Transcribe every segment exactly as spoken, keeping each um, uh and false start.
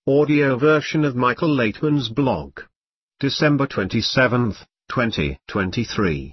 audio version of Michael Laitman's blog. December twenty-seventh, twenty twenty-three.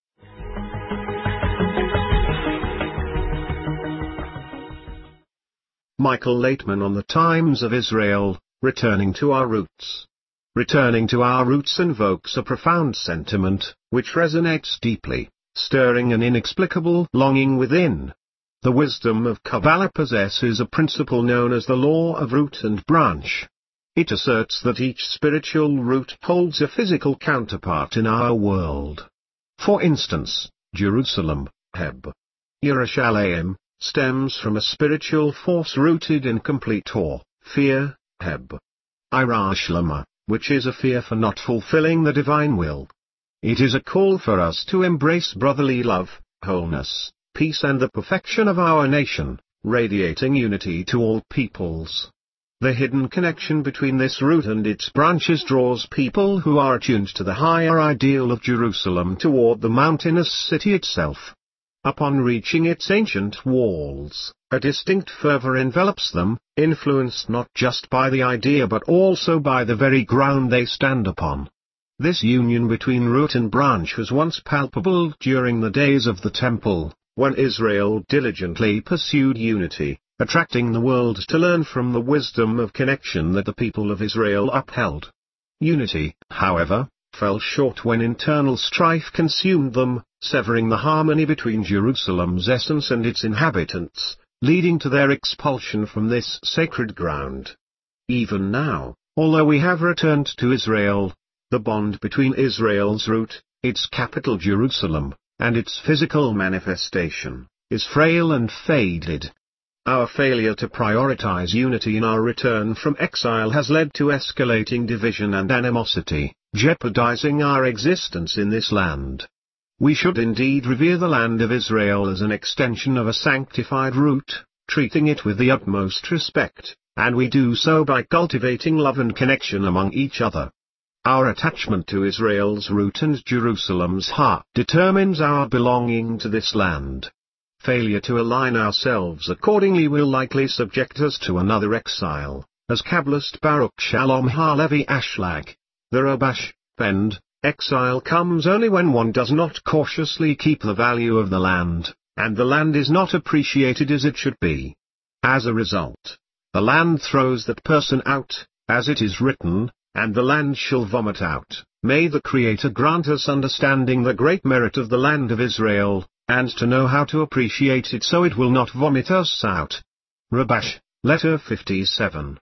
Michael Laitman on the Times of Israel, Returning to Our Roots. Returning to our roots invokes a profound sentiment, which resonates deeply, stirring an inexplicable longing within. The wisdom of Kabbalah possesses a principle known as the law of root and branch. It asserts that each spiritual root holds a physical counterpart in our world. For instance, Jerusalem, Heb, Yerushalayim, stems from a spiritual force rooted in complete awe, fear, Heb. Ira Shlema, which is a fear for not fulfilling the divine will. It is a call for us to embrace brotherly love, wholeness, peace and the perfection of our nation, radiating unity to all peoples. The hidden connection between this root and its branches draws people who are attuned to the higher ideal of Jerusalem toward the mountainous city itself. Upon reaching its ancient walls, a distinct fervor envelops them, influenced not just by the idea but also by the very ground they stand upon. This union between root and branch was once palpable during the days of the Temple, when Israel diligently pursued unity, attracting the world to learn from the wisdom of connection that the people of Israel upheld. Unity, however, fell short when internal strife consumed them, severing the harmony between Jerusalem's essence and its inhabitants, leading to their expulsion from this sacred ground. Even now, although we have returned to Israel, the bond between Israel's root, its capital Jerusalem, and its physical manifestation, is frail and faded. Our failure to prioritize unity in our return from exile has led to escalating division and animosity, jeopardizing our existence in this land. We should indeed revere the land of Israel as an extension of a sanctified root, treating it with the utmost respect, and we do so by cultivating love and connection among each other. Our attachment to Israel's root and Jerusalem's heart determines our belonging to this land. Failure to align ourselves accordingly will likely subject us to another exile, as Kabbalist Baruch Shalom Halevi Ashlag, the Rabash, penned. Exile comes only when one does not cautiously keep the value of the land, and the land is not appreciated as it should be. As a result, the land throws that person out, as it is written, and the land shall vomit out. May the Creator grant us understanding the great merit of the land of Israel, and to know how to appreciate it so it will not vomit us out. Rabash, Letter fifty-seven.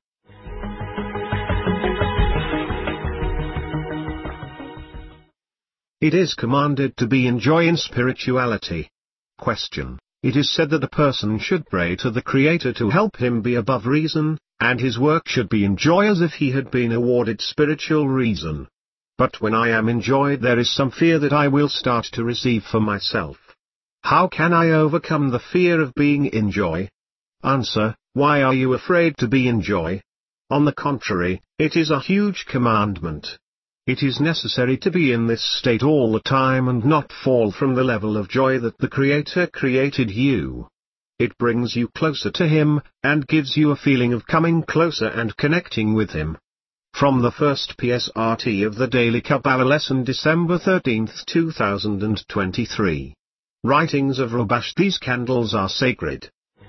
It is commanded to be in joy in spirituality. Question. It is said that a person should pray to the Creator to help him be above reason, and his work should be in joy as if he had been awarded spiritual reason. But when I am in joy there is some fear that I will start to receive for myself. How can I overcome the fear of being in joy? Answer. Why are you afraid to be in joy? On the contrary, it is a huge commandment. It is necessary to be in this state all the time and not fall from the level of joy that the Creator created you. It brings you closer to Him, and gives you a feeling of coming closer and connecting with Him. From the first P S R T of the Daily Kabbalah Lesson, December thirteenth, two thousand twenty-three. Writings of Rabash. These candles are sacred.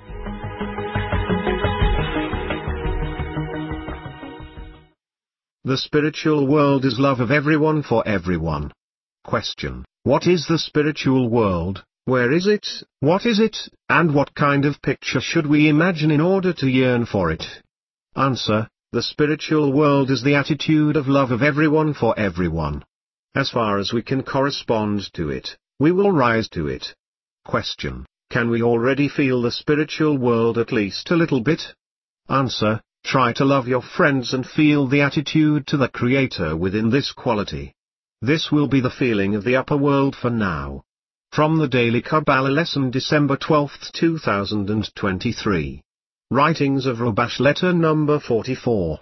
The spiritual world is love of everyone for everyone. Question. What is the spiritual world? Where is it? What is it? And what kind of picture should we imagine in order to yearn for it? Answer. The spiritual world is the attitude of love of everyone for everyone. As far as we can correspond to it, we will rise to it. Question. Can we already feel the spiritual world at least a little bit? Answer. Try to love your friends and feel the attitude to the Creator within this quality. This will be the feeling of the upper world for now. From the Daily Kabbalah Lesson, December twelfth, two thousand twenty-three. Writings of Rabash. Letter number forty-four.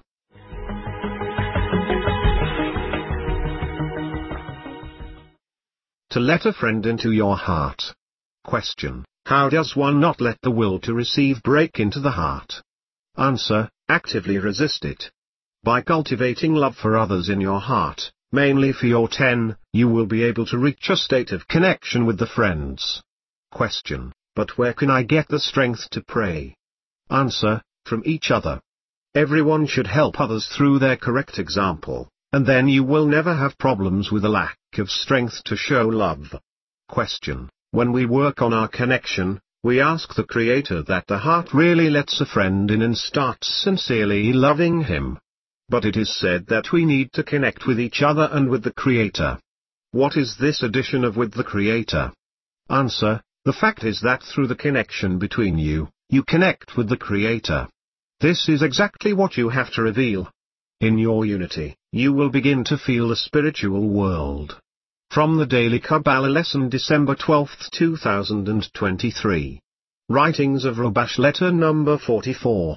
To let a friend into your heart. Question. How does one not let the will to receive break into the heart? Answer. actively resist it. By cultivating love for others in your heart, mainly for your ten, you will be able to reach a state of connection with the friends. Question: but where can I get the strength to pray? Answer: from each other. Everyone should help others through their correct example, and then you will never have problems with a lack of strength to show love. Question: when we work on our connection, we ask the Creator that the heart really lets a friend in and starts sincerely loving him. But it is said that we need to connect with each other and with the Creator. What is this addition of with the Creator? Answer: the fact is that through the connection between you, you connect with the Creator. This is exactly what you have to reveal. In your unity, you will begin to feel the spiritual world. From the Daily Kabbalah Lesson, December twelfth two thousand twenty-three. Writings of Rabash, letter number forty-four.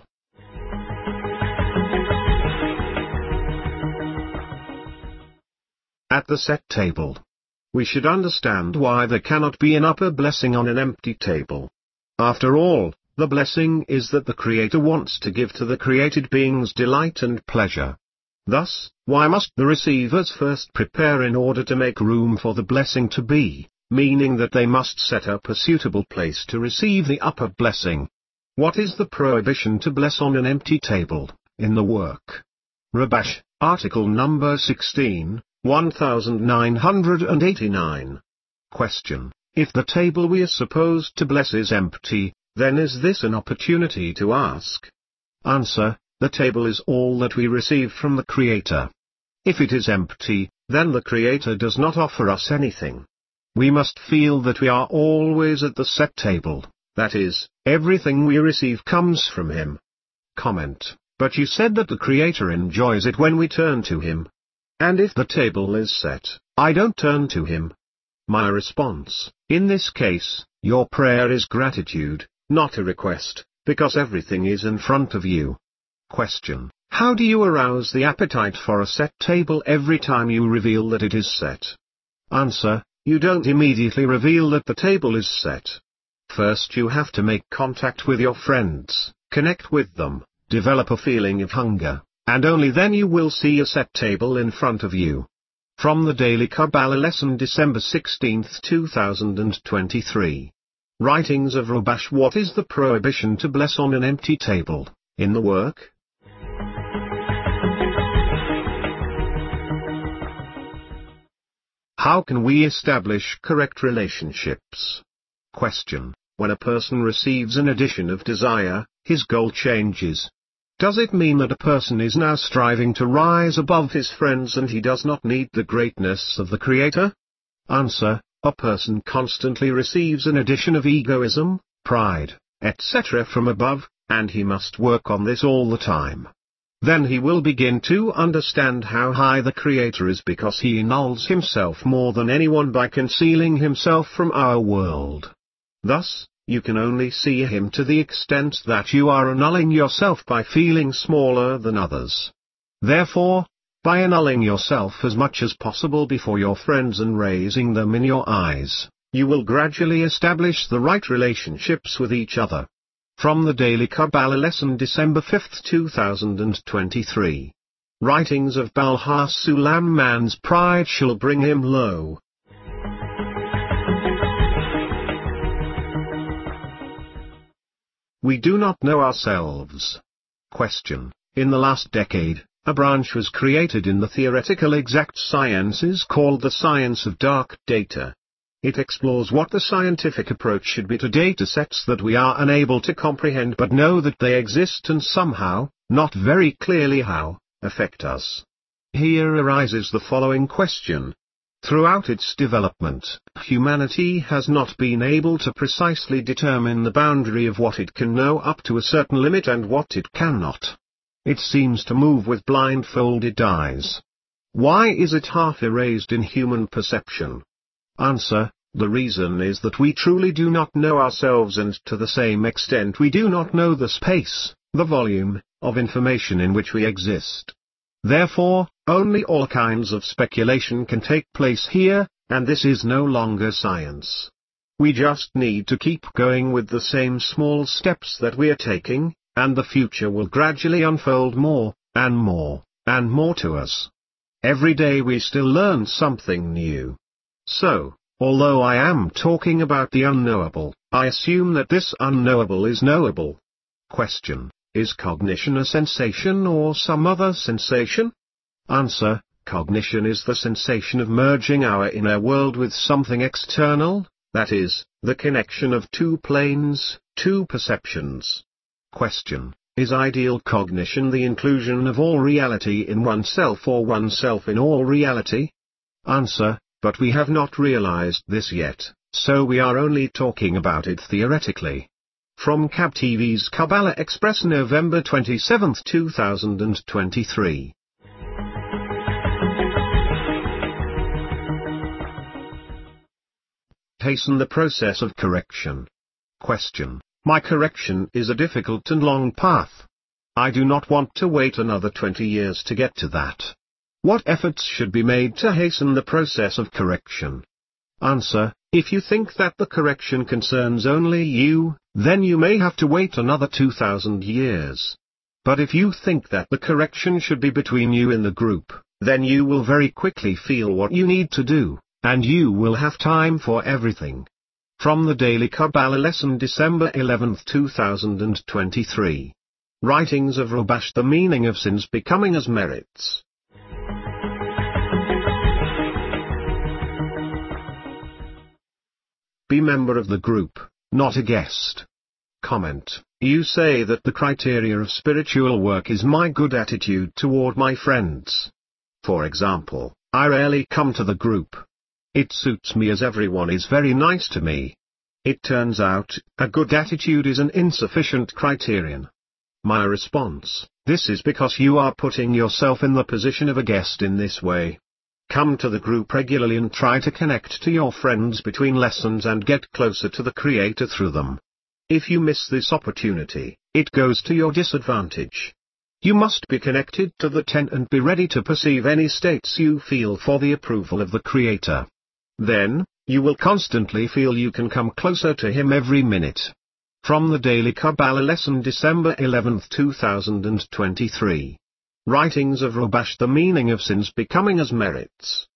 At the set table. We should understand why there cannot be an upper blessing on an empty table. After all, the blessing is that the Creator wants to give to the created beings delight and pleasure. Thus, why must the receivers first prepare in order to make room for the blessing to be, meaning that they must set up a suitable place to receive the upper blessing? What is the prohibition to bless on an empty table, in the work? Rabash, article number sixteen, nineteen eighty-nine. Question: if the table we are supposed to bless is empty, then is this an opportunity to ask? Answer: the table is all that we receive from the Creator. If it is empty, then the Creator does not offer us anything. We must feel that we are always at the set table, that is, everything we receive comes from Him. Comment: but you said that the Creator enjoys it when we turn to Him. And if the table is set, I don't turn to Him. My response: in this case, your prayer is gratitude, not a request, because everything is in front of you. Question: how do you arouse the appetite for a set table every time you reveal that it is set? Answer: you don't immediately reveal that the table is set. First you have to make contact with your friends, connect with them, develop a feeling of hunger, and only then you will see a set table in front of you. From the Daily Kabbalah Lesson, December sixteenth two thousand twenty-three. Writings of Rabash. What is the prohibition to bless on an empty table, in the work? How can we establish correct relationships? Question: when a person receives an addition of desire, his goal changes. Does it mean that a person is now striving to rise above his friends and he does not need the greatness of the Creator? Answer: a person constantly receives an addition of egoism, pride, et cetera from above, and he must work on this all the time. Then he will begin to understand how high the Creator is, because he annuls himself more than anyone by concealing himself from our world. Thus, you can only see Him to the extent that you are annulling yourself by feeling smaller than others. Therefore, by annulling yourself as much as possible before your friends and raising them in your eyes, you will gradually establish the right relationships with each other. From the Daily Kabbalah Lesson, December fifth two thousand twenty-three. Writings of Baal HaSulam. Man's pride shall bring him low. We do not know ourselves. Question: in the last decade, a branch was created in the theoretical exact sciences called the science of dark data. It explores what the scientific approach should be to data sets that we are unable to comprehend but know that they exist and somehow, not very clearly how, affect us. Here arises the following question. Throughout its development, humanity has not been able to precisely determine the boundary of what it can know up to a certain limit and what it cannot. It seems to move with blindfolded eyes. Why is it half erased in human perception? Answer: the reason is that we truly do not know ourselves, and to the same extent we do not know the space, the volume, of information in which we exist. Therefore, only all kinds of speculation can take place here, and this is no longer science. We just need to keep going with the same small steps that we are taking, and the future will gradually unfold more, and more, and more to us. Every day we still learn something new. So, although I am talking about the unknowable, I assume that this unknowable is knowable. Question: is cognition a sensation or some other sensation? Answer: cognition is the sensation of merging our inner world with something external, that is, the connection of two planes, two perceptions. Question: is ideal cognition the inclusion of all reality in oneself or oneself in all reality? Answer: but we have not realized this yet, so we are only talking about it theoretically. From C A B T V's Kabbalah Express, November twenty-seventh, two thousand twenty-three. Hasten the process of correction. Question: my correction is a difficult and long path. I do not want to wait another twenty years to get to that. What efforts should be made to hasten the process of correction? Answer: if you think that the correction concerns only you, then you may have to wait another two thousand years. But if you think that the correction should be between you and the group, then you will very quickly feel what you need to do, and you will have time for everything. From the Daily Kabbalah Lesson, December eleventh, two thousand twenty-three. Writings of Rubash: The Meaning of Sins Becoming as Merits. Be member of the group, not a guest. Comment: you say that the criteria of spiritual work is my good attitude toward my friends. For example, I rarely come to the group. It suits me as everyone is very nice to me. It turns out, a good attitude is an insufficient criterion. My response: this is because you are putting yourself in the position of a guest in this way. Come to the group regularly and try to connect to your friends between lessons and get closer to the Creator through them. If you miss this opportunity, it goes to your disadvantage. You must be connected to the ten and be ready to perceive any states you feel for the approval of the Creator. Then, you will constantly feel you can come closer to Him every minute. From the Daily Kabbalah Lesson, December eleventh, two thousand twenty-three. Writings of Rubash: The Meaning of Sins Becoming as Merits.